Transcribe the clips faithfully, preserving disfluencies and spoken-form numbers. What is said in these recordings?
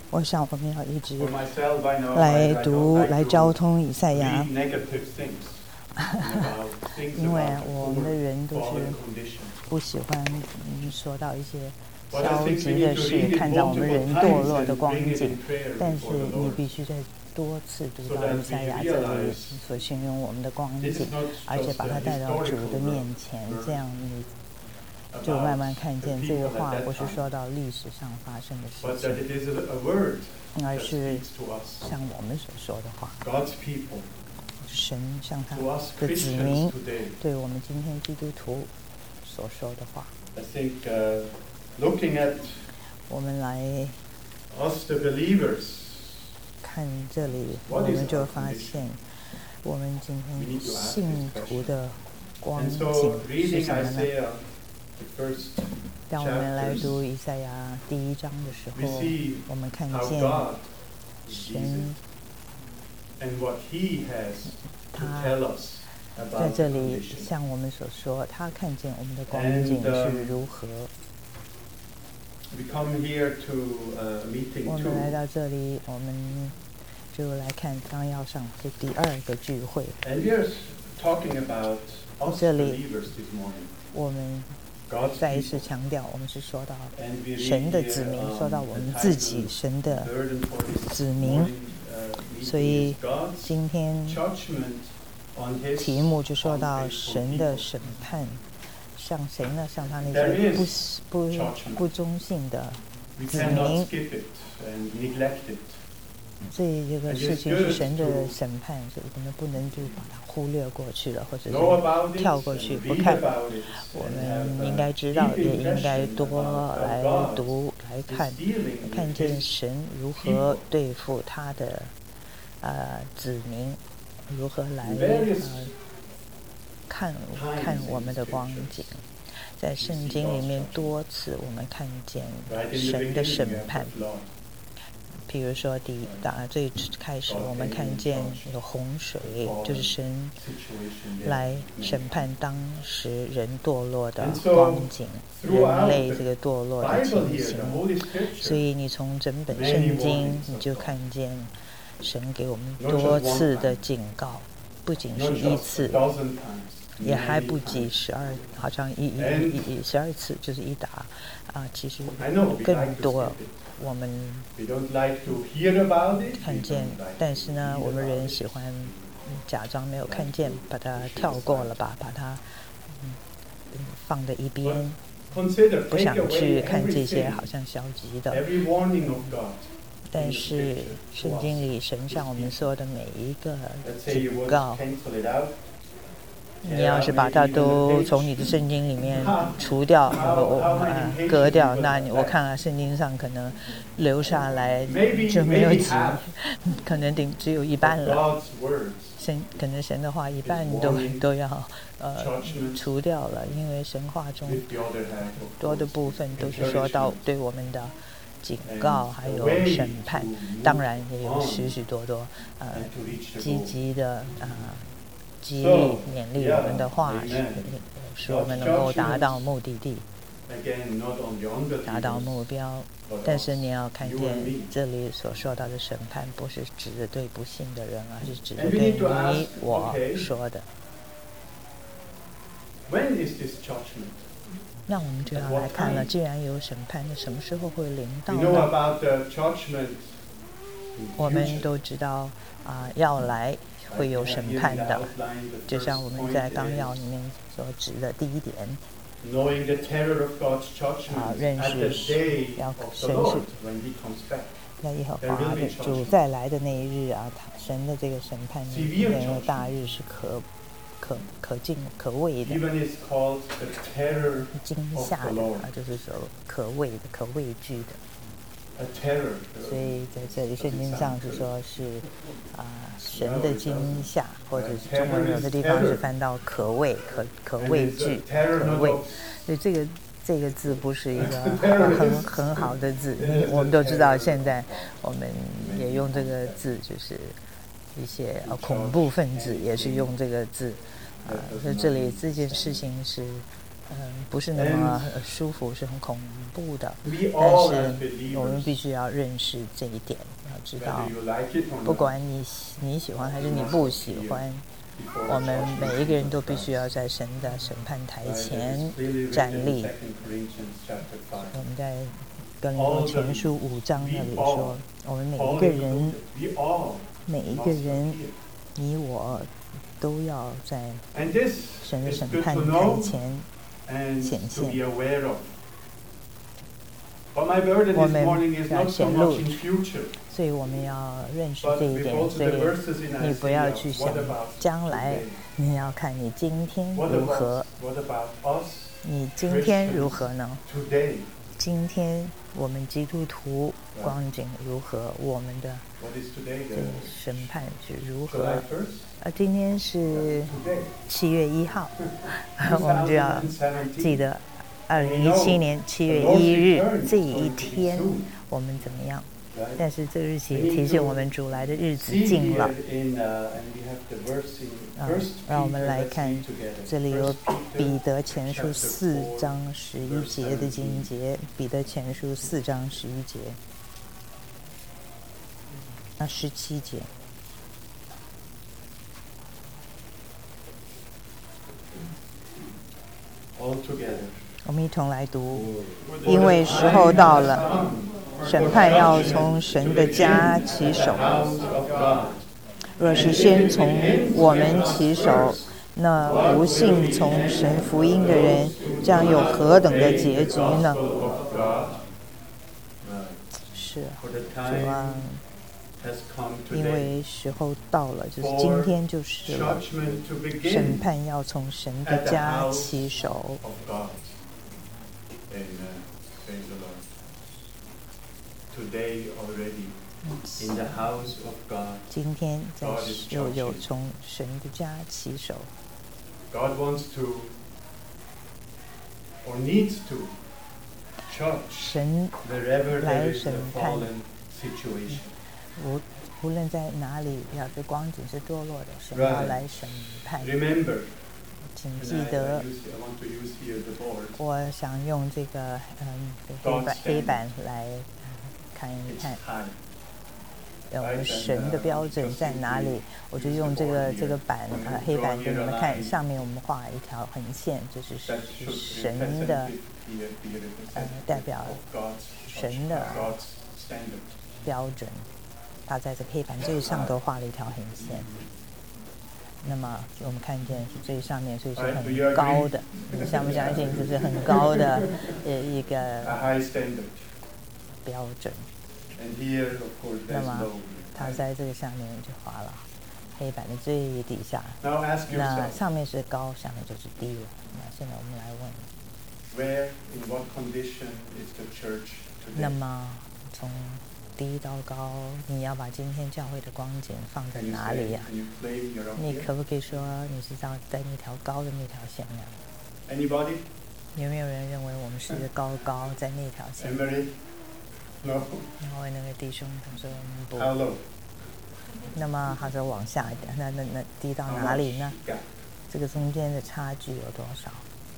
我想我们要一直来读来交通以赛亚，因为我们的人都是不喜欢嗯说到一些消极的事，看到我们人堕落的光景。但是你必须在多次读到以赛亚这里所形容我们的光景，而且把它带到主的面前，这样你就慢慢看见这个话不是说到历史上发生的事情，而是像我们所说的话，神像他的子民对我们今天基督徒所说的话。我们来看这里，我们就发现我们今天信徒的光景是什么呢？当我们来读以赛亚第一章的时候，我们看见神他在这里像我们所说，他看见我们的光景是如何。我们来到这里，我们就来看纲要上这第二个聚会。这里我们再一次强调，我们是说到神的子民，说到我们自己神的子民，所以今天题目就说到神的审判，像谁呢？像他那些不不不忠信的子民。这这个事情是神的审判，所以我们不能就把它忽略过去了，或者是跳过去不看。我们应该知道，也应该多来读来看，看见神如何对付他的呃子民，如何来呃看看我们的光景。在圣经里面多次我们看见神的审判。譬如说第一打最开始我们看见有洪水，就是神来审判当时人堕落的光景，人类这个堕落的情形。所以你从整本圣经你就看见神给我们多次的警告，不仅是一次，也还不及十二，好像一一一十二次，就是一打啊，其实更多。我们看见，但是呢，我们人喜欢假装没有看见，把它跳过了吧，把它、嗯、放在一边，不想去看这些好像消极的。但是圣经里神向我们说的每一个警告，你要是把它都从你的圣经里面除掉、呃、割掉，那你我看啊，圣经上可能留下来就没有几，可能顶只有一半了。神可能神的话一半都都要呃除掉了，因为神话中多的部分都是说到对我们的警告还有审判，当然也有许许多多呃积极的呃激励勉励我们的话，使我们能够达到目的地，达到目标。但是你要看见这里所说到的审判不是指的对不信的人，而是指的对你我说的。那我们就要来看了，既然有审判，那什么时候会临到呢？我们都知道啊、呃，要来会有审判的，就像我们在纲要里面所指的第一点，啊，认识要神是在耶和华的主再来的那一日啊，神的这个审判那个大日是可可可敬可畏的，惊吓的啊，就是说可畏的、可畏惧的。所以在这里圣经上是说是啊、呃、神的惊吓，或者是中文有的地方是翻到可畏、可可畏惧、可畏。所以这个这个字不是一个很很好的字，我们都知道现在我们也用这个字，就是一些、呃、恐怖分子也是用这个字啊、呃。所以这里这件事情是嗯、呃，不是那么舒服，是很恐怖的。但是我们必须要认识这一点，要知道，不管你你喜欢还是你不喜欢，我们每一个人都必须要在神的审判台前站立。我们在哥林多前书五章那里说，我们每一个人，每一个人，你我都要在神的审判台前显现。我们要显露，所以我们要认识这一点。所以你不要去想将来，你要看你今天如何。你今天如何呢？今天我们基督徒光景如何？我们的审判是如何？啊，今天是七月一号，我们就要记得二零一七年七月一日这一天我们怎么样？但是这日期提醒我们主来的日子近了。啊，让我们来看，这里有彼得前书四章十一节的经节，彼得前书四章十一节，那十七节。我们一同来读，因为时候到了，审判要从神的家起手。若是先从我们起手，那不信从神福音的人将有何等的结局呢？是主啊，因为时候到了，就是今天就是了，审判要从神的家起手。今天在又有从神的家起手。神来审判，无无论在哪里，要是光景是堕落的，神要来审判。请记得，我想用这个嗯黑板黑板来看一看。我们神的标准在哪里？我就用这个这个板呃黑板给你们看，上面我们画一条横线，就是神的呃代表神的标准，他在这个黑板最上头画了一条横线。那么我们看见是最上面，所以是很高的。你相不相信这是很高的呃一个标准？那么它在这个下面就画了黑板的最底下，那上面是高，下面就是低了。那现在我们来问，那么从低到高，你要把今天教会的光景放在哪里呀、啊？你可不可以说你是在在那条高的那条线上？有没有人认为我们是高高在那条线？然后那个弟兄他说不。那么他说往下一点，那那那低到哪里呢？这个中间的差距有多少？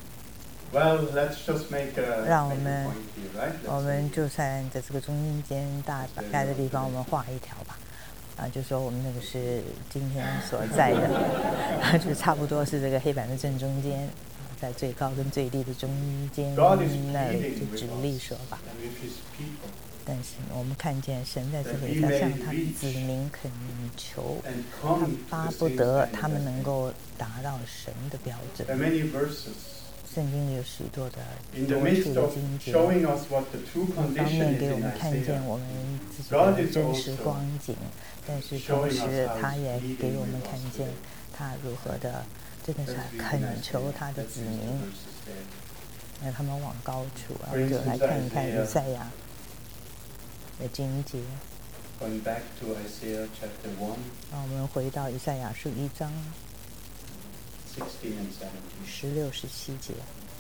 让我们我们就在在这个中间大概的地方，我们画一条吧。啊，就说我们那个是今天所在的，就差不多是这个黑板的正中间。在最高跟最低的中间那里就直立说吧。但是我们看见神在这里在向他的子民恳求，他巴不得他们能够达到神的标准。圣经里有许多的多处的经节，一方面给我们看见我们自己的真实光景，但是同时他也给我们看见他如何的真的是恳求他的子民，让他们往高处。我们就来看一看以赛亚的经节。让我们回到以赛亚书一章十六、十七节。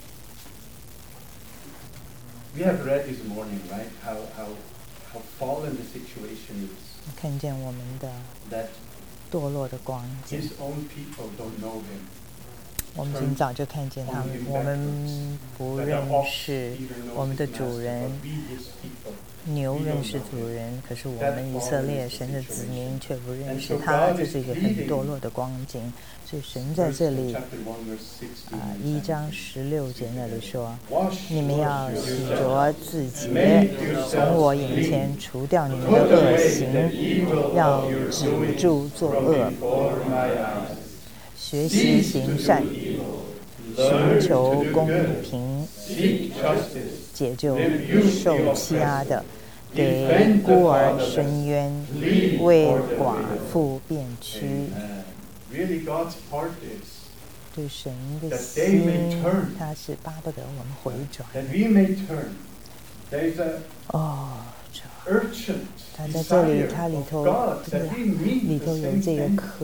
看见我们的堕落的光景。 我们今早就看见他们，我们不认识我们的主人，牛认识主人，可是我们以色列神的子民却不认识他，这是一个很堕落的光景。所以神在这里啊，一章十六节那里说：“你们要洗濯自洁，从我眼前除掉你们的恶行，要止住作恶。”学习行善，寻求公平，解救受欺压的，给孤儿伸冤，为寡妇辩屈。对神的心，他是巴不得我们回转。哦，他在这里，他里头，里头有这个渴。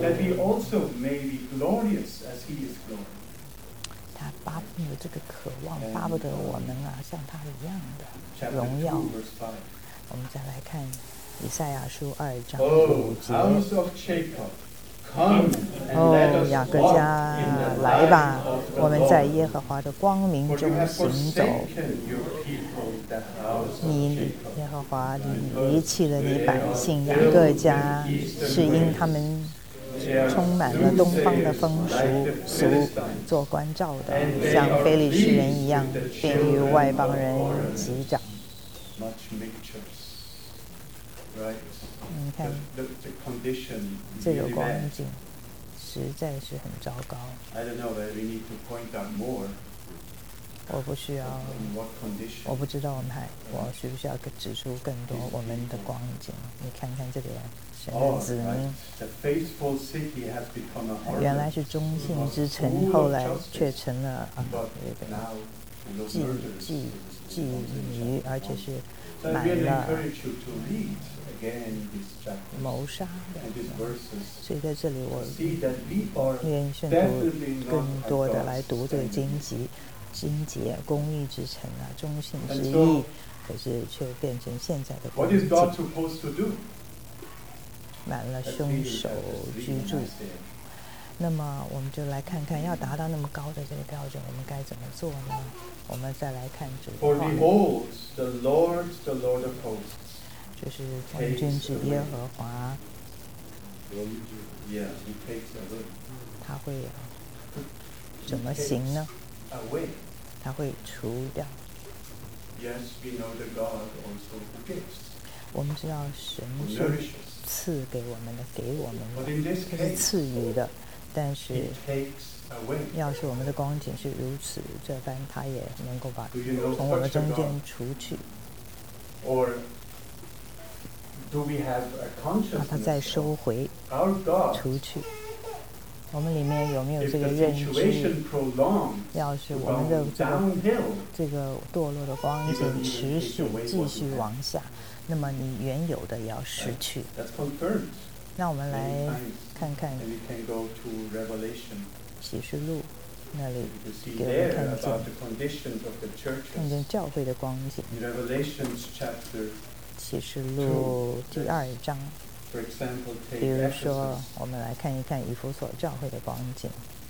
他巴不得这个渴望，巴不得我们啊，像他一样的荣耀。我们再来看以赛亚书二章五节。哦，雅各家，来吧，我们在耶和华的光明中行走。你耶和华，你离弃了你百姓雅各家，是因他们充满了东方的风俗俗，做关照的，像非利士人一样，便与外邦人击掌。你看，这个光景实在是很糟糕。我不需要，我不知道我们还，我需不需要指出更多我们的光景？你看看这个神的子民，原来是忠信之城，后来却成了啊这个妓妓妓女，而且是满了谋杀的。所以在这里我愿圣徒更多的来读这个经籍。经节公义之城啊，忠信之义，可是却变成现在的光景，满了凶手居住。那么我们就来看看，要达到那么高的这个标准，我们该怎么做呢？我们再来看主的话，就是万军之耶和华，他会怎么行呢？他会除掉。我们知道神是赐给我们的，给我们的，他是赐予的。但是，要是我们的光景是如此这般，他也能够把从我们中间除去。把它再收回，除去。我们里面有没有这个认知？要是我们的这个这个堕落的光景持续继续往下，那么你原有的也要失去。那我们来看看启示录那里给我们看见看见教会的光景。启示录第二章。比如说，我们来看一看以弗所教会的光景。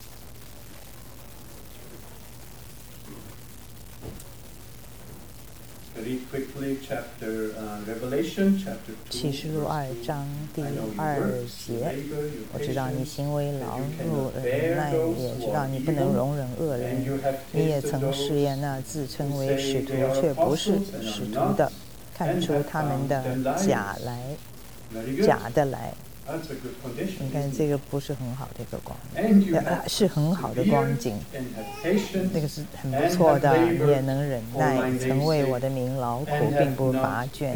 启示录二章第二节，我知道你行为劳碌忍耐，也知道你不能容忍恶人。你也曾试验那自称为使徒却不是使徒的，看出他们的假来。假的来，你看这个不是很好的一个光景，呃，是很好的光景，那个是很不错的。你也能忍耐，曾为我的名劳苦，并不乏倦，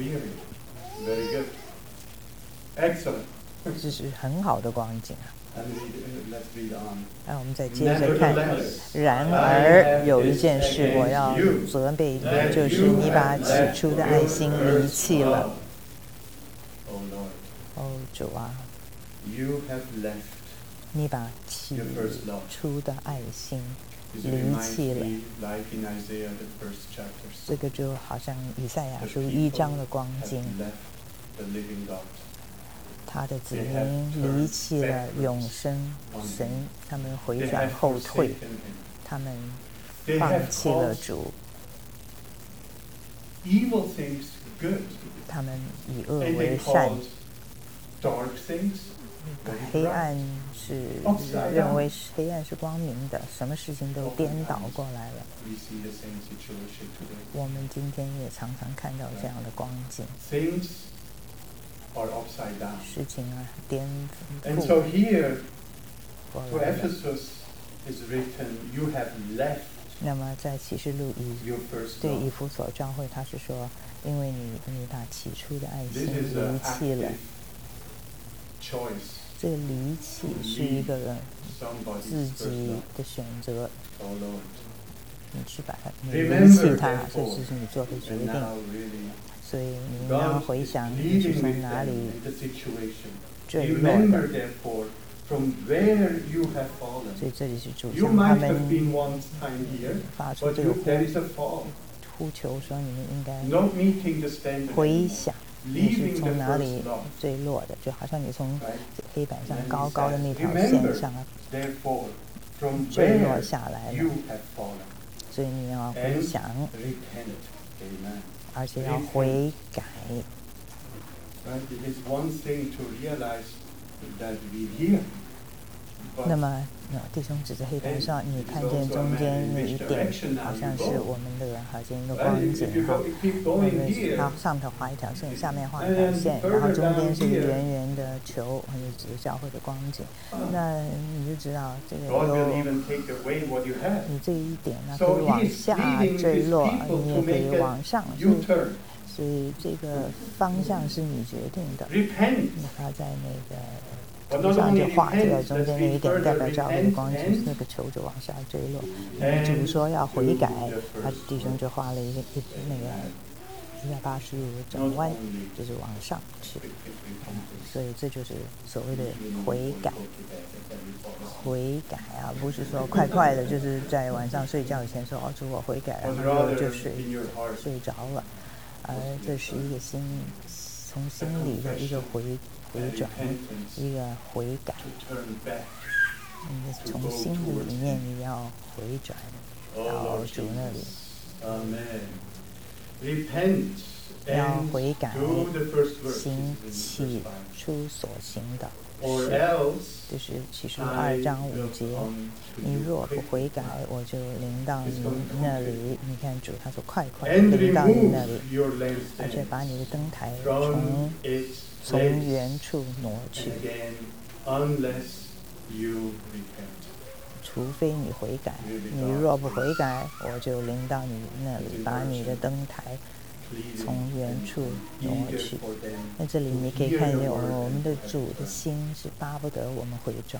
这是很好的光景啊。那我们再接着看。然而有一件事我要责备你，就是你把起初的爱心离弃了。哦，主啊，你把起初的爱心离弃了。这个就好像以赛亚书一章的光景， 他的子民离弃了永生神，他们回转后退，他们放弃了主，他们以恶为善，黑暗是认为黑暗是光明的，什么事情都颠倒过来了。我们今天也常常看到这样的光景，事情啊颠覆过来了。那么在启示录以对以弗所教会，他是说，因为你你把起初的爱心离弃了。这个离弃是一个人自己的选择，你去把它，你离弃它，这就是你做的决定。所以你要回想你是从哪里坠落的。所以这里是主向他们发出这个呼呼求，说你们应该回想。你是从哪里坠落的？就好像你从黑板上高高的那条线上坠落下来了，所以你要回想，而且要悔改。那么，弟兄指着黑板上，你看见中间那一点，好像是我们的好像一个光景哈。那么，它上头画一条线，下面画一条线，然后中间是圆圆的球，或者指着教会的光景。那你就知道这个有你这一点呢，可以往下坠落，你也可以往上。所以这个方向是你决定的。他在那个。图上就画这个中间那一点代表教会的光景，那个球就往下坠落。那么主说要悔改，他弟兄就画了一个一那个一百八十度的转弯，就是往上去。所以这就是所谓的悔改。悔改啊，不是说快快的，就是在晚上睡觉以前说哦主我悔改，然后就睡睡着了。而这是一个心从心里的一个回。回转，一个悔改，你从心的里面你要回转到主那里，要悔改，行起初所行的事，就是启示录二章五节。你若不悔改，我就临到你那里。你看主他说快快临到你那里，而且把你的灯台从从原处挪去，除非你悔改。你若不悔改，我就临到你那里，把你的灯台从原处挪去。那这里你可以看见，我们的主的心是巴不得我们回转。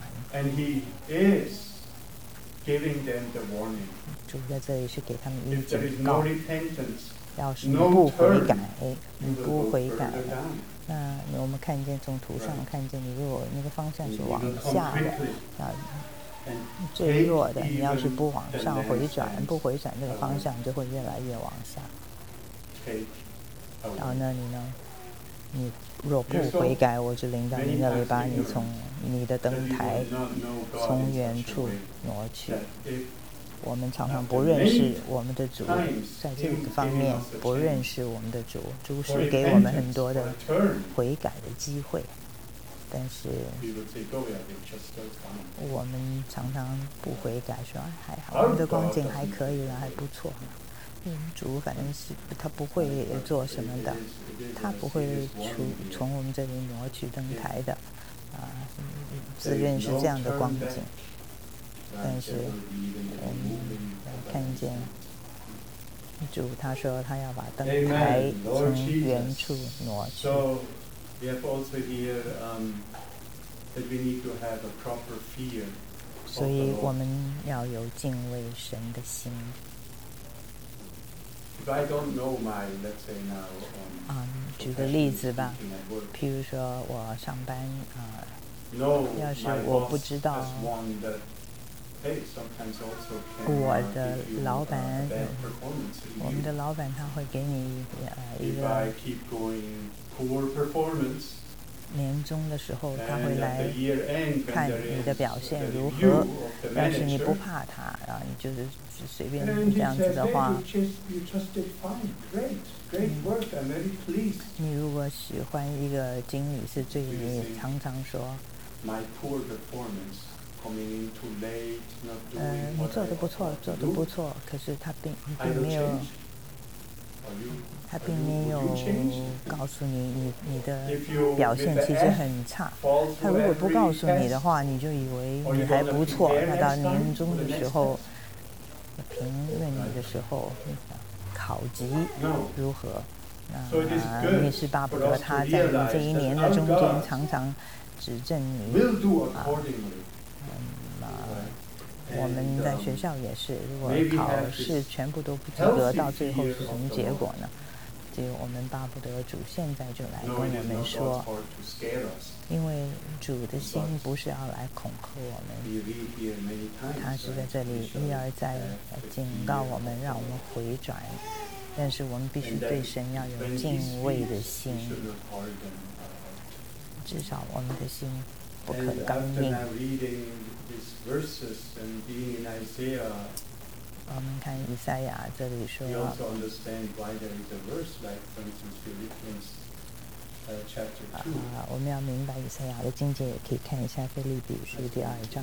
主在这里是给他们一个警告：要是你不悔改，你不悔改了。那我们看见从图上看见，你如果那个方向是往下的，啊，坠落的，你要是不往上回转，不回转这个方向，就会越来越往下。然后那你呢？你若不悔改，我就临到你那里，把你从你的灯台从原处挪去。我们常常不认识我们的主，在这个方面不认识我们的主。主是给我们很多的悔改的机会，但是我们常常不悔改，说还好，我们的光景还可以了，还不错。嗯，主反正是他不会做什么的，他不会从从我们这里挪去灯台的，啊，自认是这样的光景。但是我们看见主他说他要把灯台从原处挪去。所以我们要有敬畏神的心。嗯，举个例子吧，譬如说我上班啊、呃，要是我不知道我的老板，嗯、我们的老板他会给你呃一个年终的时候，他会来看你的表现如何。要是你不怕他，啊，你就是随便这样子的话，嗯，你如果喜欢一个经理是对你常常说，呃，你做得不错，做得不错，可是他并并没有。他并没有告诉你，你你的表现其实很差。他如果不告诉你的话，你就以为你还不错。那到年终的时候，评论你的时候，考级如何？那你是巴不得他在你这一年的中间常常指正你啊。嗯啊。我们在学校也是，如果考试全部都不及格，到最后是什么结果呢？就我们巴不得主现在就来跟我们说，因为主的心不是要来恐吓我们，他是在这里一而再警告我们，让我们回转。但是我们必须对神要有敬畏的心，至少我们的心不可刚硬。我们看以赛亚这里说，啊，我们要明白以赛亚的经节，也可以看一下腓立比书第二章。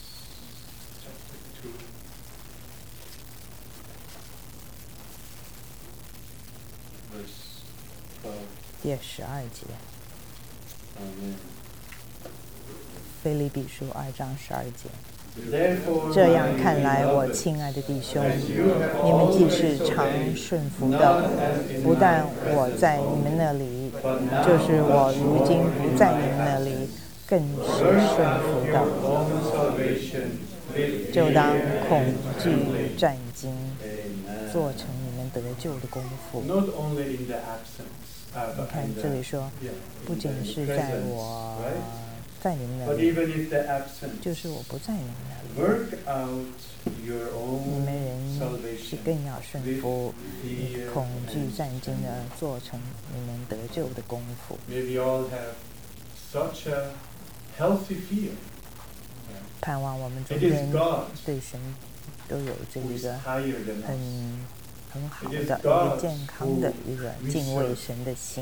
第十二节。腓立比书二章十二节。这样看来，我亲爱的弟兄，你们既是常顺服的，不但我在你们那里，就是我如今不在你们那里，更是顺服的，就当恐惧战惊，做成你们得救的功夫。你看这里说，不仅是在我在你们那里，就是我不在你们那里，你们人是更要顺服，恐惧战惊的做成你们得救的功夫。盼望我们中间对神都有这一个很很好的一个健康的一个敬畏神的心，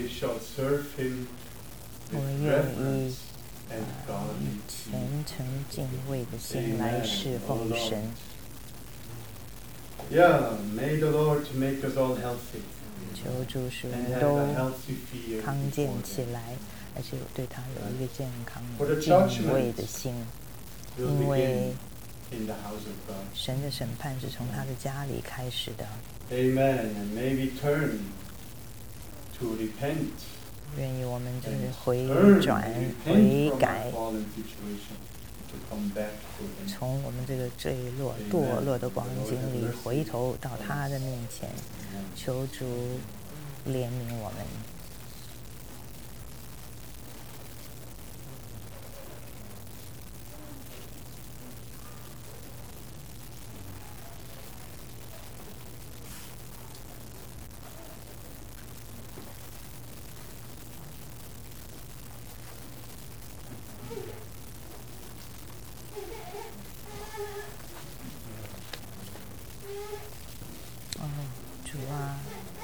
我们愿意呃以虔诚敬畏的心来侍奉神。求主使我们都康健起来，而且对他有一个健康的敬畏的心，因为神的审判是从他的家里开始的。愿意我们就是回转、悔改，从我们这个坠落、堕落的光景里回头到他的面前，求主怜悯我们。哦，主啊，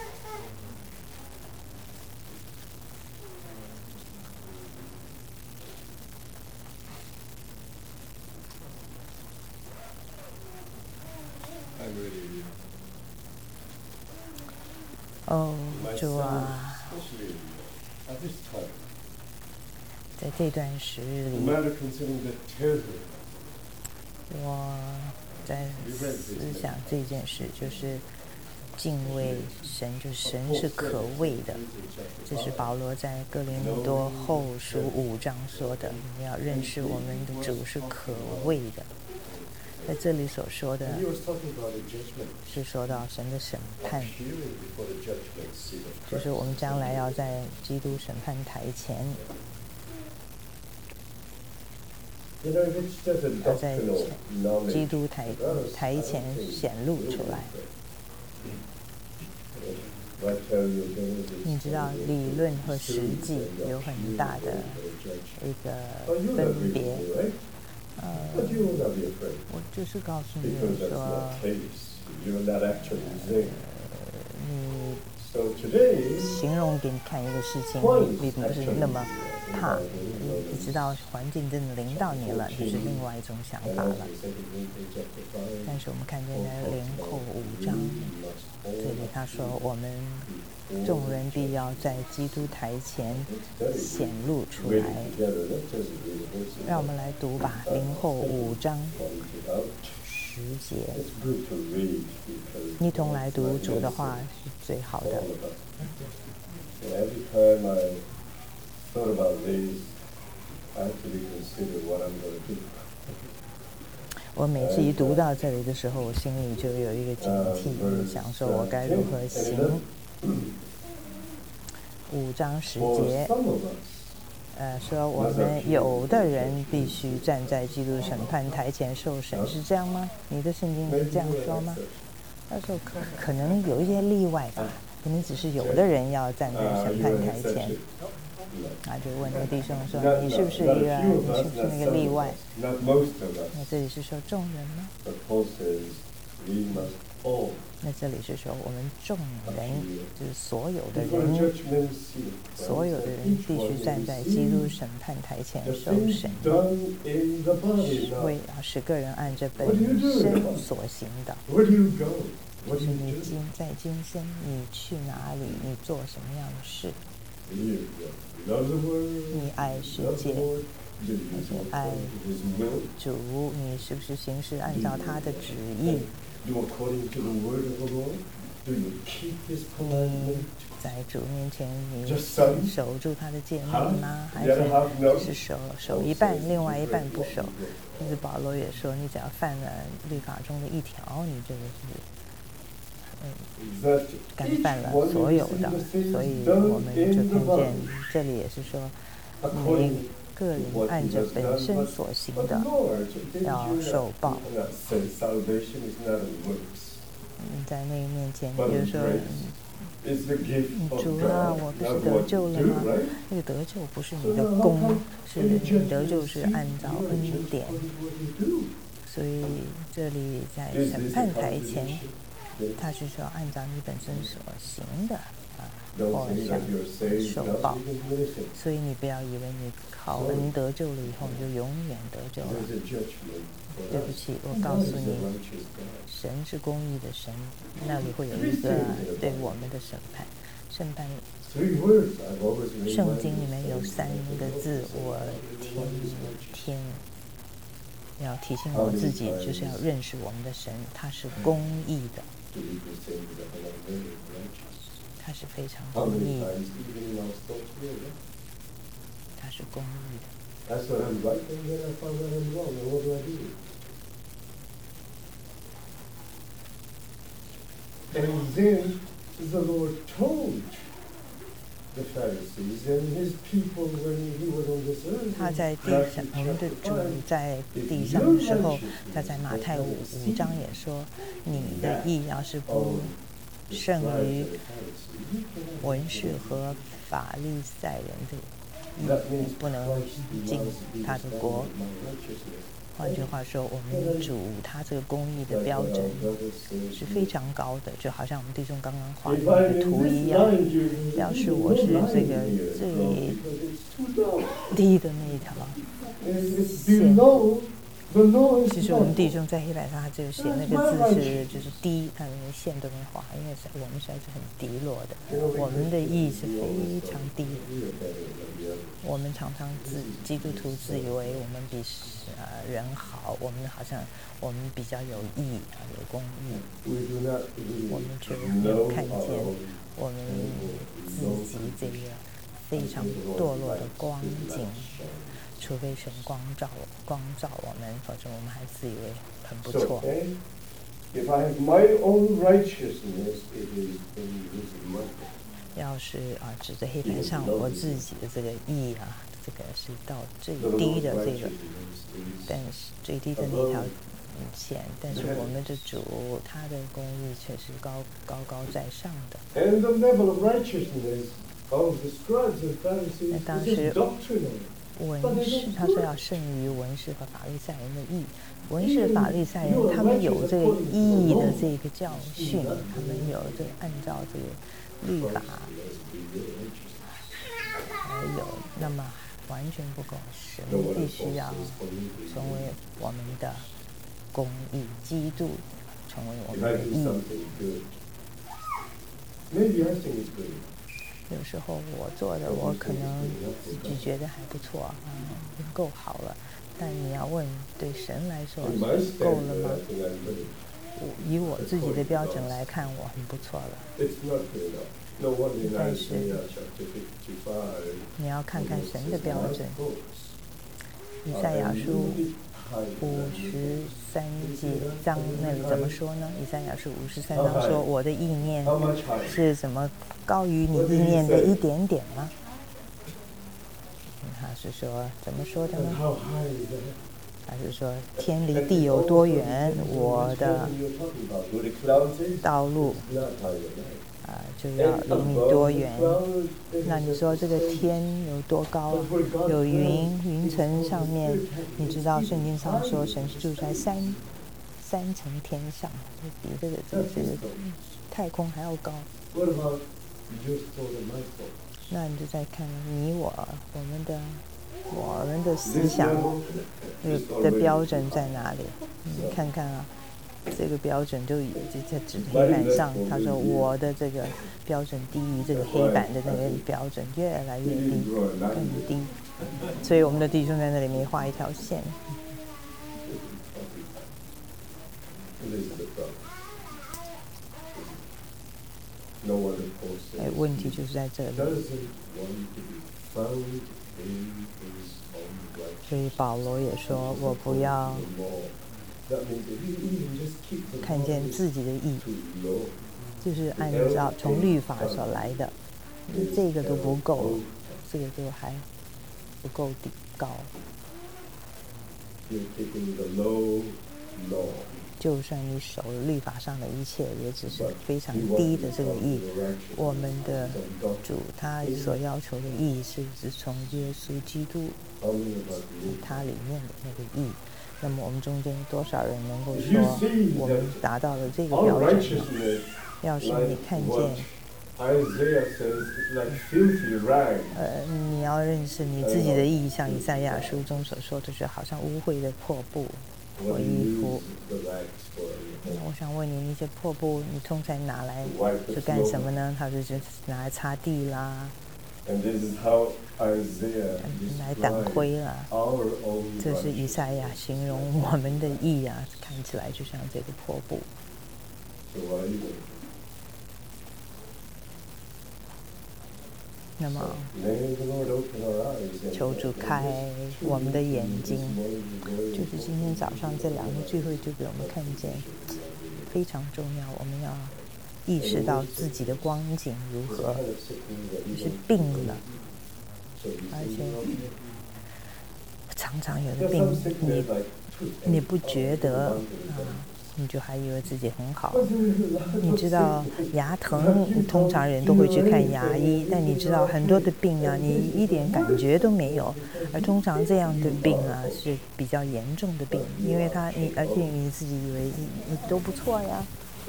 哦，主啊，在这段时日里，我在思想这件事，就是敬畏神，就是神是可畏的。这是保罗在哥林多后书五章说的，你要认识我们的主是可畏的。在这里所说的是说到神的审判，就是我们将来要在基督审判台前，要在基督台台前显露出来。 你知道理论和实际有很大的一个分别。呃，我就是告诉你说，呃，你形容给你看一个事情，你并不是那么怕，你知道环境真的临到你了，就是另外一种想法了。但是我们看见的林后五章，这里他说我们众人必要在基督台前显露出来。让我们来读吧，林后五章十节，一同来读主的话是最好的。我每次一读到这里的时候，我心里就有一个警惕，想说我该如何行。五章十节，呃，说我们有的人必须站在基督审判台前受审，是这样吗？你的圣经是这样说吗？他说可可能有一些例外吧，可能只是有的人要站在审判台前。啊，就问那个弟兄说：“你是不是一个？你是不是那个例外？”那这里是说众人吗？那这里是说我们众人，就是所有的人，所有的人必须站在基督审判台前受审，为啊使个人按着本身所行的。就是你今在今生，你去哪里，你做什么样的事？你爱世界，而且爱主，你是不是行事按照他的旨意？你在主面前，你守住他的诫命吗？还是只是守守一半，另外一半不守？就是保罗也说，你只要犯了律法中的一条，你这个是。嗯，干犯了所有的，所以我们就看见这里也是说，每个人按着本身所行的要受报。嗯，在那个面前，你就说，嗯，主啊，我不是得救了吗？那个得救不是你的功，是你得救是按照恩典。所以这里在审判台前。他是说按照你本身所行的啊，或想受报，所以你不要以为你靠恩得救了以后你就永远得救了。对不起，我告诉你，神是公义的神，那里会有一个对我们的审判。审判圣经里面有三个字，我天天要提醒我自己，就是要认识我们的神，他是公义的。他是非常公义的，他是公义的。 And then the Lord told the Pharisees and his people when he was on this earth. 他在地上，我们的主在地上的时候，他在马太五五章也说，你的义要是不胜于文士和法利赛人的义，你不能进他的国。换句话说，我们主他这个公义的标准是非常高的，就好像我们弟兄刚刚画的那个图一样，表示我是这个最低的那一条线。其实我们弟兄在黑板上，他就写那个字是就是低，他连线都没画，因为我们实在是很低落的，我们的义是非常低的。我们常常自基督徒自以为我们比呃人好，我们好像我们比较有义啊，有公义，我们却没有看见我们自己这个非常堕落的光景。除非神光照光照我们，否则我们还自以为很不错。要是啊，指着黑板上我自己的这个义啊，这个是到最低的这个，但是最低的那条现，但是我们的主他的公义却是高高高在上的。 And the level of righteousness of the scribes and Pharisees 那当 is 时 just doctrinal. 文士他说要胜于文士和法利赛人的义。文士法利赛人他们有这个义的这个教训，他们有这个按照这个律法，还有那么完全不够，神必须要成为我们的公义，基督成为我们的义。有时候我做的我可能自己觉得还不错，嗯，够好了，但你要问对神来说够了吗？以我自己的标准来看，我很不错了。但是你要看看神的标准。以赛亚书五十三节章那里怎么说呢？以赛亚书五十三章说：“我的意念是怎么高于你意念的一点点吗？”他是说怎么说的呢？他是说天离地有多远，我的道路啊、呃、就要离你多远。那你说这个天有多高？有云，云层上面，你知道圣经上说神是住在三三层天上，比这个这个这个太空还要高。那你就再看你我我们的我们的思想的标准在哪里？你看看啊，这个标准就就在纸黑板上，他说我的这个标准低于这个黑板的那个标准，越来越低，更低。所以我们的弟兄在那里面画一条线。哎，问题就是在这里。所以保罗也说，我不要看见自己的义，就是按照从律法所来的，这个都不够，这个都还不够低高。就算你守律法上的一切，也只是非常低的这个义。我们的主他所要求的义是是从耶稣基督他里面的那个义。那么我们中间多少人能够说我们达到了这个标准呢？要是你看见呃，你要认识你自己的义，像以赛亚书中所说的是好像污秽的破布或衣服。我想问你，那些破布你通常拿来是干什么呢？他就是拿来擦地啦，来挡灰啦。这是以赛亚形容我们的义啊，看起来就像这个破布。那么，求主开我们的眼睛，就是今天早上这两个聚会就给我们看见，非常重要。我们要意识到自己的光景如何，就是病了，而且常常有的病，你你不觉得啊？你就还以为自己很好。你知道牙疼，通常人都会去看牙医，但你知道很多的病啊，你一点感觉都没有。而通常这样的病啊是比较严重的病，因为他你而且你自己以为你你都不错呀，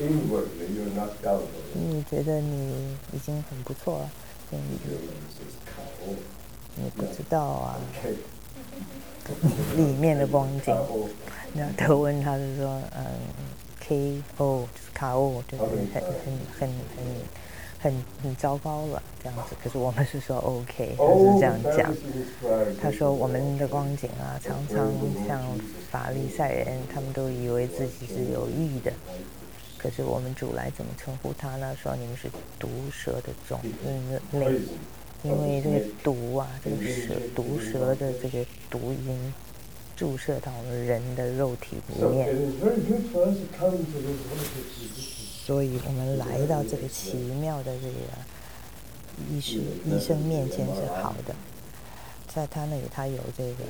你觉得你已经很不错了，你你不知道啊里面的光景。那德文他是说，嗯 ，K O 就是 K O， 就是很很很很很很糟糕了这样子。可是我们是说 OK， 他是这样讲。他说我们的光景啊，常常像法利赛人，他们都以为自己是有义的。可是我们主来怎么称呼他呢？说你们是毒蛇的种类，因为这个毒啊，这个蛇毒蛇的这个毒已经注射到我们人的肉体里面，所以我们来到这个奇妙的这个医师医生面前是好的。 在他那里，他有这个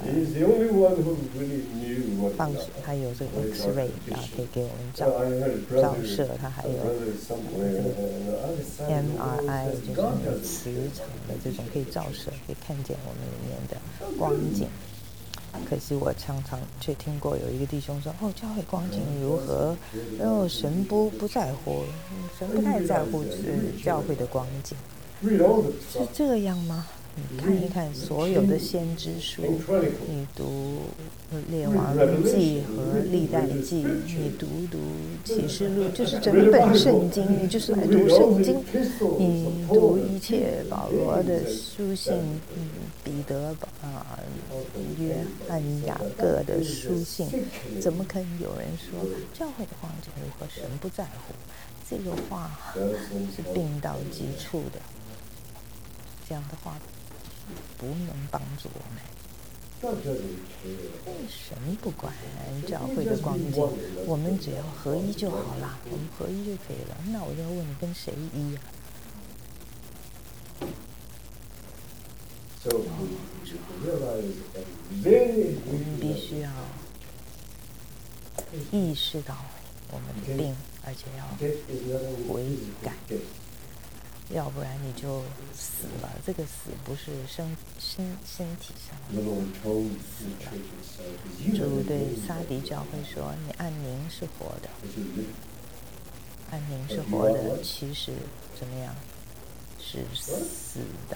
放射，他有这个 X-ray 啊，可以给我们照照射，他还有这个 M R I， 就是磁场的这种可以照射，可以看见我们里面的光景。可惜我常常却听过有一个弟兄说：“哦，教会光景如何？然后神不不在乎，神不太在乎是教会的光景，是这样吗？”你看一看所有的先知书，你读《列王记》和《历代记》，你读读启示录，就是整本圣经，你就是来读圣经。你读一切保罗的书信，嗯，彼得啊、约翰、雅各的书信，怎么可能有人说教会的光景如何，神不在乎？这个话是病到极处的，这样的话不能帮助我们。神不管教会的光景，我们只要合一就好了，我们合一就可以了。那我就要问你，跟谁一啊？哦，我们必须要意识到我们的病，而且要悔改。要不然你就死了。这个死不是身身身体上死了。主对撒迪教会说：“你按名是活的，按名是活的，其实怎么样是死的。”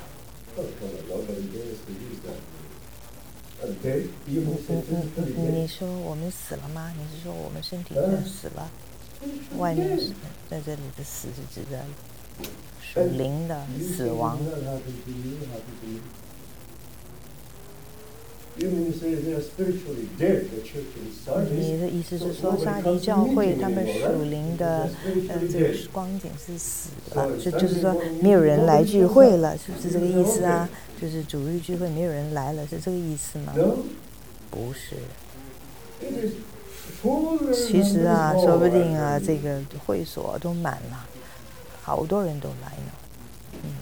你你你说我们死了吗？你是说我们身体死了？外面是在这里的死是指的属灵的死亡。你的意思是说，撒迪教会他们属灵的呃这个光景是死了，就就是说没有人来聚会了，是不是这个意思啊？就是主日聚会没有人来了，是这个意思吗？不是。其实啊，说不定啊，这个会所都满了，好多人都来呢。嗯。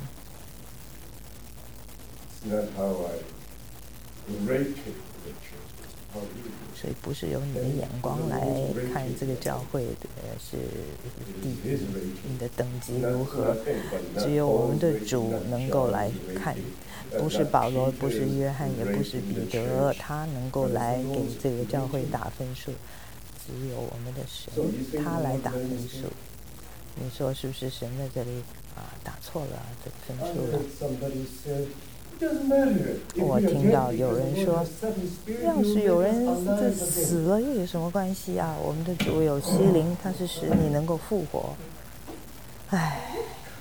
所以不是由你的眼光来看这个教会的是地你的等级如何，只有我们的主能够来看，不是保罗，不是约翰，也不是彼得，他能够来给这个教会打分数，只有我们的神他来打分数。你说是不是神在这里啊打错了这个分数了？我听到有人说，要是有人这死了又有什么关系啊？我们的主有欺凌，他是使你能够复活。唉，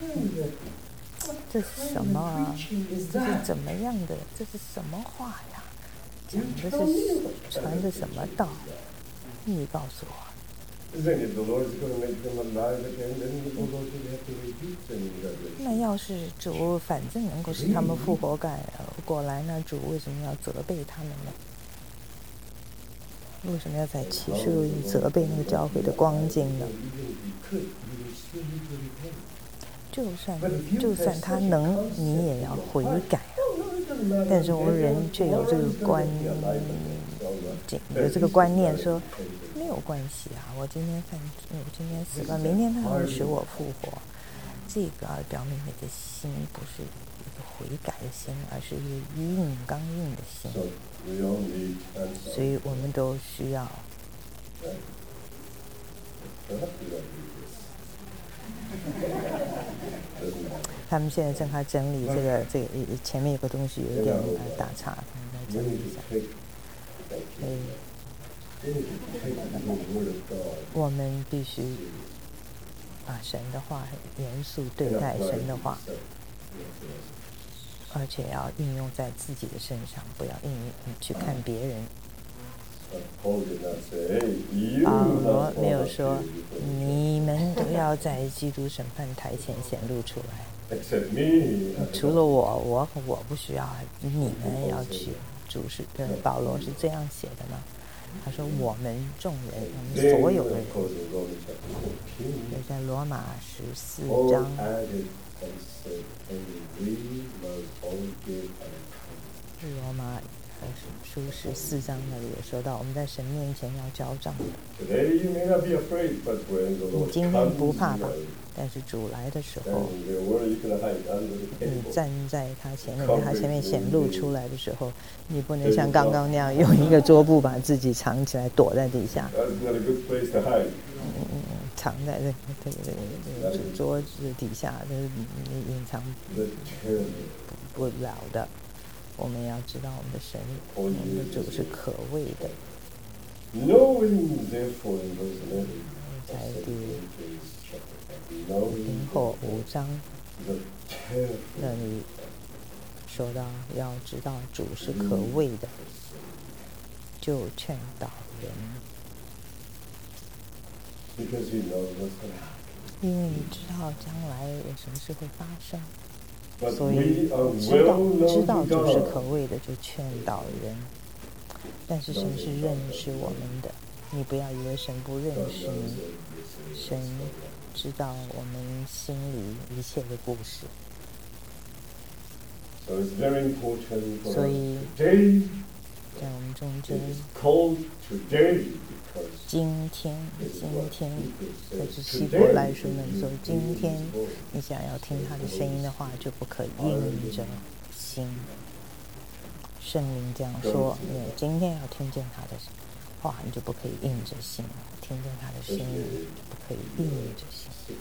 这是什么啊？这是怎么样的？这是什么话呀？讲的是传的什么道？你告诉我。那要是主反正能够使他们复活改过来，那主为什么要责备他们呢？为什么要在启示录里责备那个教会的光景呢？就算就算他能，你也要悔改。但是我们人却有这个观有这个观念说，没有关系啊，我今天犯我今天死了，明天他会使我复活。这个啊，表明你的心不是一个悔改的心，而是一个硬刚硬的心。所以我们都需要他们现在正好整理这个这个前面有个东西有一点打岔，他们在整理一下。嗯，我们必须把神的话很严肃对待神的话，而且要应用在自己的身上，不要应用去看别人。保罗没有说你们都要在基督审判台前显露出来，除了我我我不需要，你们要去。主是呃保罗是这样写的吗？他说我们众人，我们所有的人，在罗马十四章罗马书十四章那里有说到，我们在神面前要交账的。你今天不怕吧？但是主来的时候，你站在他前面，在他前面显露出来的时候，你不能像刚刚那样用一个桌布把自己藏起来，躲在底下。嗯，藏在这个这个这个这个桌子底下，就是你隐藏不了的。我们要知道我们的神，我们的主是可畏的。在第零后五章那里说到，要知道主是可畏的，就劝导人。因为你知道将来有什么事会发生。所以知道知道主是可畏的，就劝导人。但是神是认识我们的，你不要以为神不认识你，神知道我们心里一切的故事。所以在我们中间，今天今天这是希伯来书们说，今天你想要听他的声音的话，就不可硬着心。圣灵这样说，你今天要听见他的话，你就不可以硬着心，听见他的声音不可以硬着心。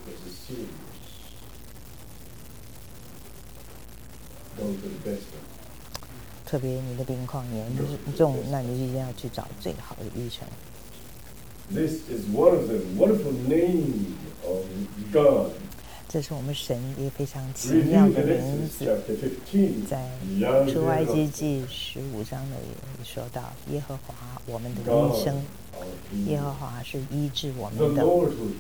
特别你的病况严重，那你一定要去找最好的医生。 This is one of the wonderful names of God. 这是我们神一个非常奇妙的名字，在出埃及记十五章那里说到，耶和华我们的医生，耶和华是医治我们的，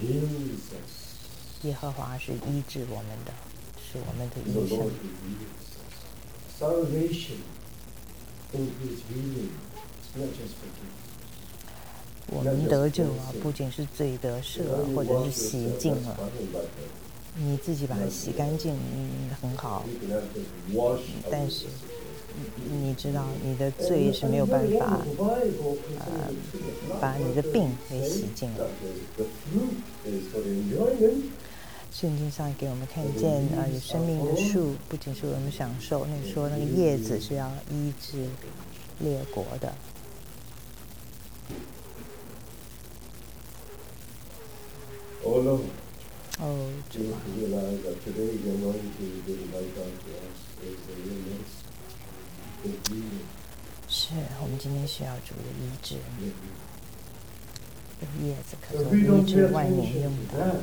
耶和华是医治我们的，是我们的医生。 Salvation includes healing, not just forgiveness. 我们得救啊，不仅是罪得赦，或者是洗净了，你自己把它洗干净，嗯，很好。但是你知道，你的罪是没有办法，呃，把你的病给洗净了。圣经上给我们看见，啊、呃，有生命的树，不仅是我们享受，那说那个叶子是要医治列国的。 Oh Lord. 哦，主啊！是我们今天需要主的医治，有叶子可做医治万民用的。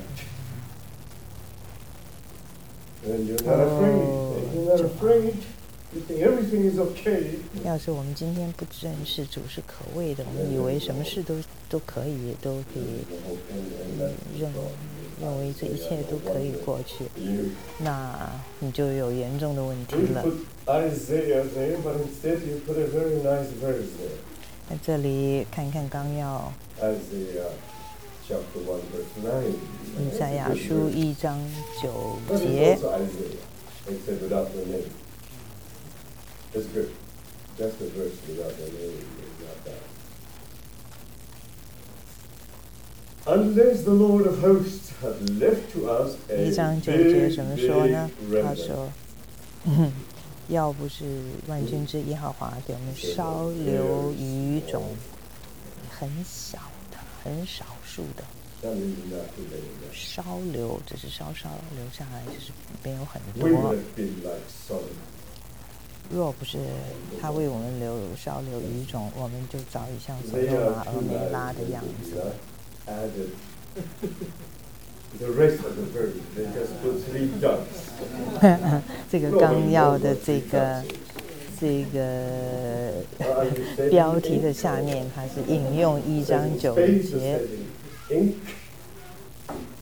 要是我们今天不认识主是可畏的，我们以为什么事都都可以，都可以、嗯、认认为这一切都可以过去，那你就有严重的问题了。在这里看看纲要。以赛亚书一章九节。一章九节怎么说呢？他说，要不是万军之耶和华给我们稍留余种，很小的、很少数的。稍留只是稍稍留下来，就是没有很多。若不是他为我们留稍留余种，我们就早已像所罗马俄梅拉的样子了。这个纲要的这个这个标题的下面，它是引用一章九节。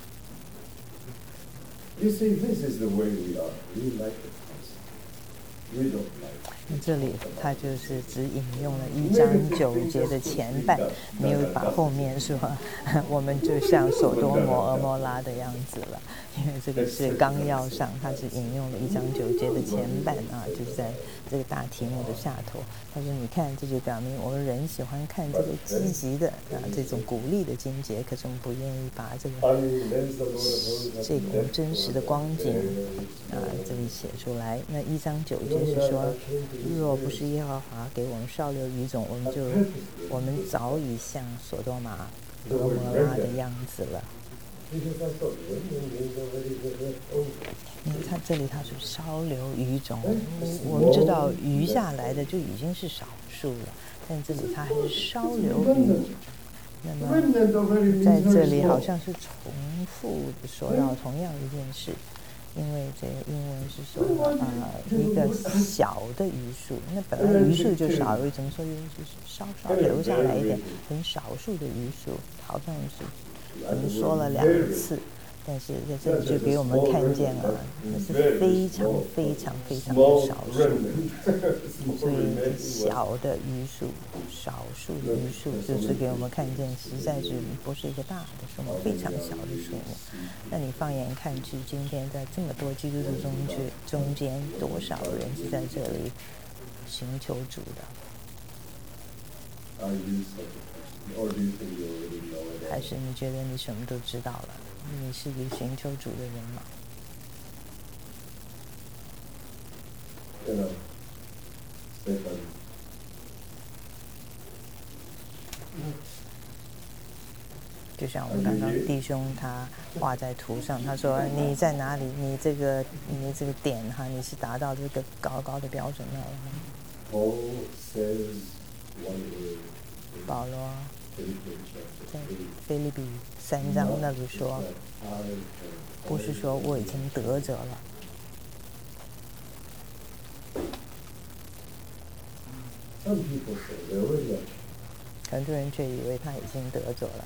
You see, this is the way we are. We like the process. 这里他就是只引用了一章九节的前半，没有把后面说我们就像所多摩蛾摩拉的样子了，因为这个是纲要上，他是引用了一章九节的前半啊，就是在这个大题目的下头。他说：“你看，这就表明我们人喜欢看这个积极的啊，这种鼓励的经节，可是我们不愿意把这个这个我们真实的光景啊，这里写出来。那一章九节是说，若不是耶和华给我们少留余种，我们就我们早已像所多玛、蛾摩拉的样子了。”你看这里，他是稍留余种。我们知道余下来的就已经是少数了，但这里他还是稍留余。那么在这里好像是重复说到同样一件事，因为这个英文是说呃一个小的余数，那本来余数就少，为什么说就是稍稍留下来一点，很少数的余数，好像是我们说了两次。但是在这里就给我们看见了，那是非常非常非常的少数，所以小的余数、少数的余数，就是给我们看见，实在是不是一个大的数目，非常小的数目。那你放眼看去，今天在这么多基督徒中去中间，多少人是在这里寻求主的？还是你觉得你什么都知道了？你是一个寻求主的人吗？就像我们刚刚弟兄他画在图上，他说你在哪里？你这个你这个点哈，你是达到这个高高的标准了吗？保罗在腓立比三章那里说，不是说我已经得着了。很多人却以为他已经得着了。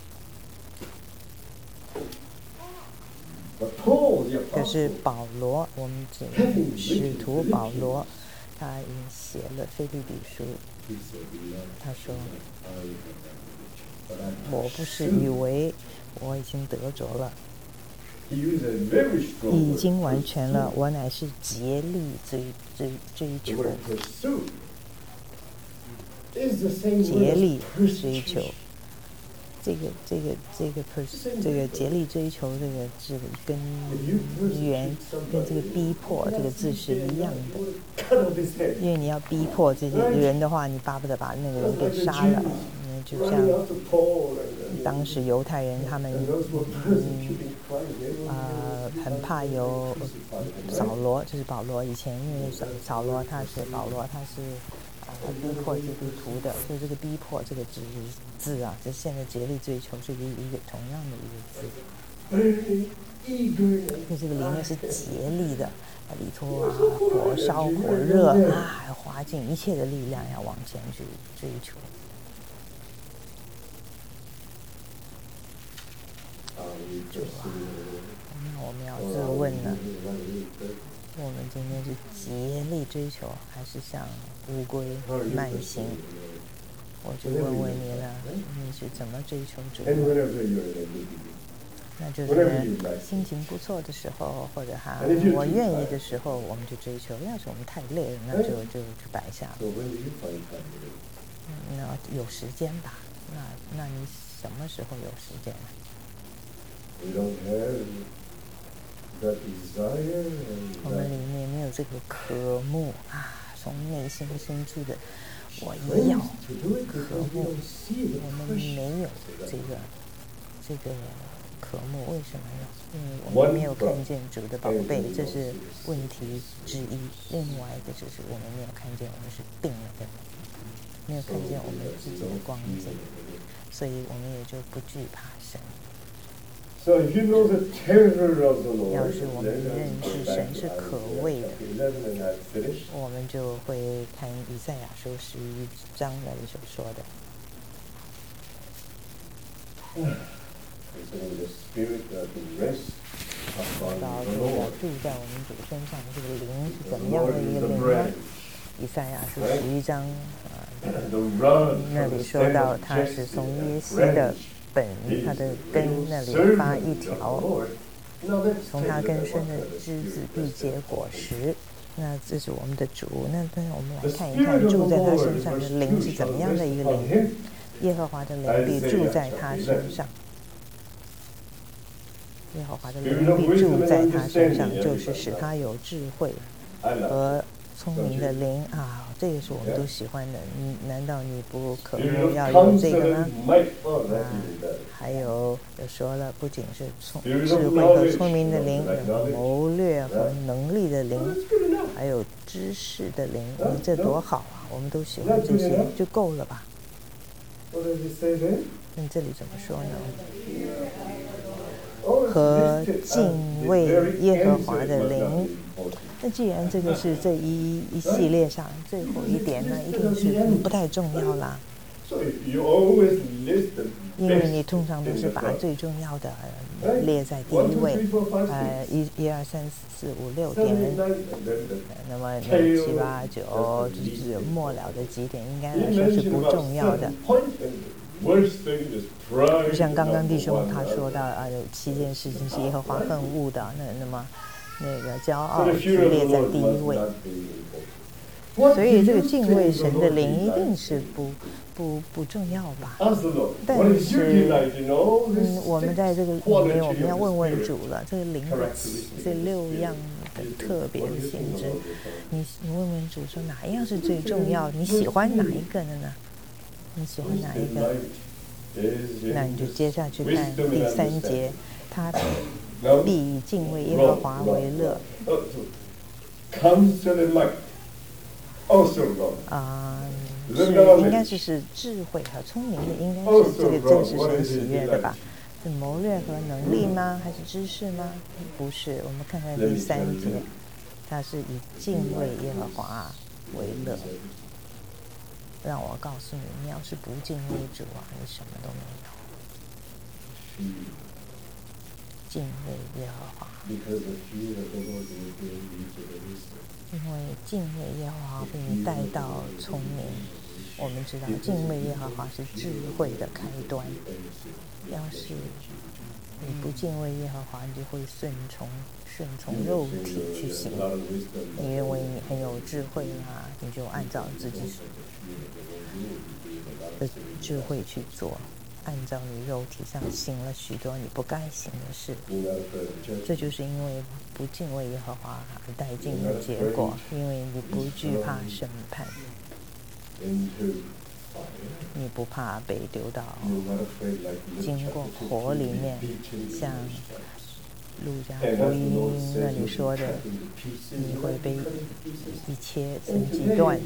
可是保罗，我们这使徒保罗，他已经写了腓立比书，他说我不是以为我已经得着了，已经完全了，我乃是竭力追追追求，竭力追求。这个这个这个 pers 这个竭力追求这个字跟原跟这个逼迫这个字是一样的，因为你要逼迫这些人的话，你巴不得把那个人给杀了。嗯，就像当时犹太人他们嗯呃很怕有扫罗，就是保罗以前因为扫扫罗他是保罗他是。他逼迫基督徒的，所以这个逼迫这个字字啊，这现在竭力追求是一个一个同样的一个字，因为这个里面是竭力的，里头啊火烧火热啊，还花尽一切的力量要往前去追求。主啊，那我们要自问了。我们今天是竭力追求，还是像乌龟慢行？我就问问你了，你是怎么追求主的？那就是心情不错的时候，或者哈我愿意的时候，我们就追求；要是我们太累了，那就就就摆下了。嗯，那有时间吧？那那你什么时候有时间呢？我们里面没有这个渴慕啊，从内心深处的我要渴慕，我们没有这个这个渴慕，为什么呢？因为我们没有看见主的宝贝，这是问题之一。另外一个就是我们没有看见我们是病了的，没有看见我们自己的光景，所以我们也就不惧怕神。 So if you know the terror of the Lord, 要是我们认识神是可畏的，我们就会看以赛亚书十一章那里所说的。 The spirit of rest 到这个住在我们主身上这个灵是怎么样的一个灵呢？以赛亚书十一章啊、呃，那里说到他是从耶西的本，他的根那里发一条，从他根生的枝子必结果实。那这是我们的主。那那我们来看一看住在他身上的灵是怎么样的一个灵？耶和华的灵必住在他身上。耶和华的灵必住在他身上，就是使他有智慧和聪明的灵啊。这个是我们都喜欢的。你难道你不渴慕要有这个吗？啊，还有有说了，不仅是聪智慧和聪明的灵，有谋略和能力的灵，还有知识的灵。你这多好啊！我们都喜欢这些，就够了吧？那这里怎么说呢？和敬畏耶和华的灵。那既然这个是这一一系列上最后一点呢，一定是不太重要啦。因为你通常都是把最重要的列在第一位，呃，一、一二三四五六点，那么七八九就是末了的几点，应该来说是不重要的。就像刚刚弟兄他说到啊，有七件事情是耶和华恨恶的，那那么那个骄傲是列在第一位。所以这个敬畏神的灵一定是不不不重要吧？但是，嗯，我们在这个里面，我们要问问主了，这个灵的这六样的特别的性质，你你问问主说哪一样是最重要？你喜欢哪一个的呢？你喜欢哪一个？那你就接下去看第三节，他必以敬畏耶和华为乐。啊、呃，是应该是是智慧和聪明的，应该是这个正是神喜悦的吧？是谋略和能力吗？还是知识吗？不是，我们看看第三节，他是以敬畏耶和华为乐。让我告诉你，你要是不敬畏主啊，你什么都没有。敬畏耶和华。因为敬畏耶和华会你带到聪明。我们知道敬畏耶和华是智慧的开端。要是你不敬畏耶和华，你就会顺从顺从肉体去行。你认为你很有智慧啦，你就按照自己的智慧去做，按照你肉体上行了许多你不该行的事。这就是因为不敬畏耶和华而带进的结果，因为你不惧怕审判，你不怕被丢到经过火里面，像路加福音那里说的，你会被一切成几段。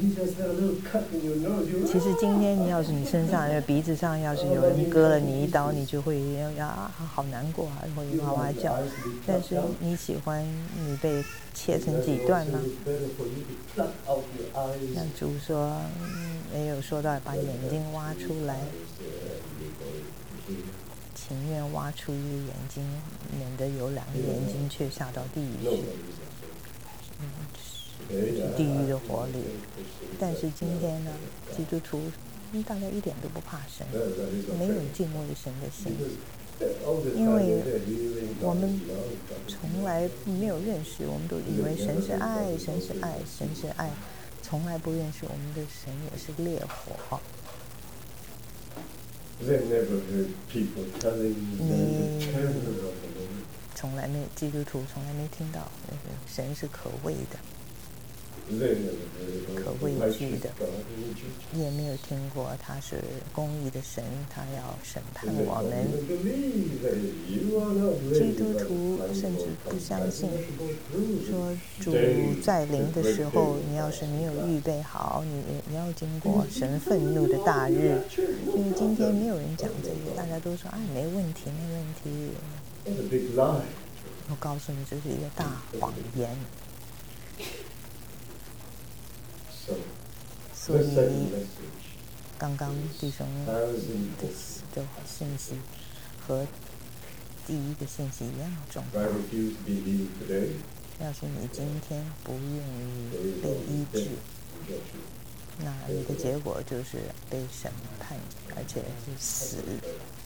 其实今天你要是你身上鼻子上要是有人割了你一刀，你就会啊好难过啊，会哇哇叫。但是你喜欢你被切成几段吗？像主说，嗯，也有说到把眼睛挖出来。情愿挖出一个眼睛，免得有两个眼睛却下到地狱去，嗯，地狱的火里。但是今天呢，基督徒大家一点都不怕神，没有敬畏神的心，因为我们从来没有认识，我们都以为神是爱，神是爱，神是爱，从来不认识我们的神也是烈火。你从来没基督徒从来没听到那个神是可畏的，可畏惧的，也没有听过他是公义的神，他要审判我们。基督徒甚至不相信，说主在临的时候，你要是没有预备好，你你要经过神愤怒的大日。因为今天没有人讲这个，大家都说啊没问题没问题。我告诉你，这是一个大谎言。所以刚刚弟兄的的信息和第一个信息一样重 If I 要。 refuse to be healed today, 要是你今天不愿意 there is 被 no 医治， rejection. 那你的结果就是被审判，而且是死。